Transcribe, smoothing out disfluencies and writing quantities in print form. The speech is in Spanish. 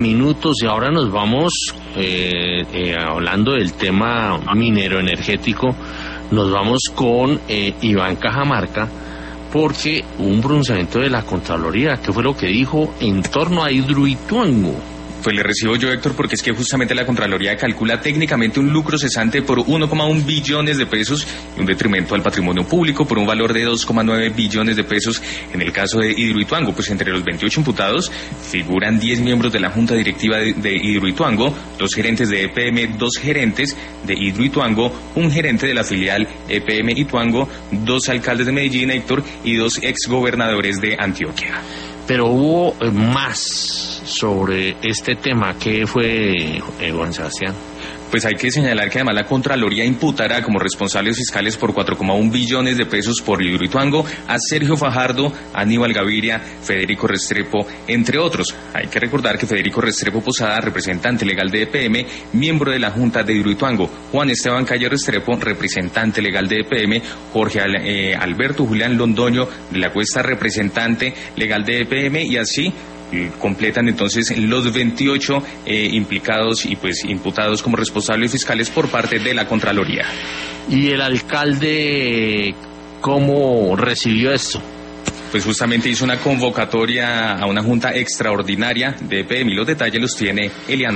minutos y ahora nos vamos, hablando del tema minero energético, nos vamos con Iván Cajamarca, porque hubo un pronunciamiento de la Contraloría. ¿Qué fue lo que dijo en torno a Hidroituango? Pues le recibo yo, Héctor, porque es que justamente la Contraloría calcula técnicamente un lucro cesante por 1,1 billones de pesos y un detrimento al patrimonio público por un valor de 2,9 billones de pesos en el caso de Hidroituango. Pues entre los 28 imputados figuran 10 miembros de la Junta Directiva de Hidroituango, 2 gerentes de EPM, 2 gerentes de Hidroituango, un gerente de la filial EPM Ituango, 2 alcaldes de Medellín, Héctor, y 2 exgobernadores de Antioquia. Pero hubo más sobre este tema. ¿Qué fue, Juan Sebastián? Pues hay que señalar que además la Contraloría imputará como responsables fiscales por 4,1 billones de pesos por Hidroituango a Sergio Fajardo, Aníbal Gaviria, Federico Restrepo, entre otros. Hay que recordar que Federico Restrepo Posada, representante legal de EPM, miembro de la Junta de Hidroituango; Juan Esteban Calle Restrepo, representante legal de EPM; Jorge Alberto Julián Londoño de la Cuesta, representante legal de EPM, y así completan entonces los 28 implicados y pues imputados como responsables fiscales por parte de la Contraloría. ¿Y el alcalde cómo recibió esto? Pues justamente hizo una convocatoria a una junta extraordinaria de EPM y los detalles los tiene Eliana.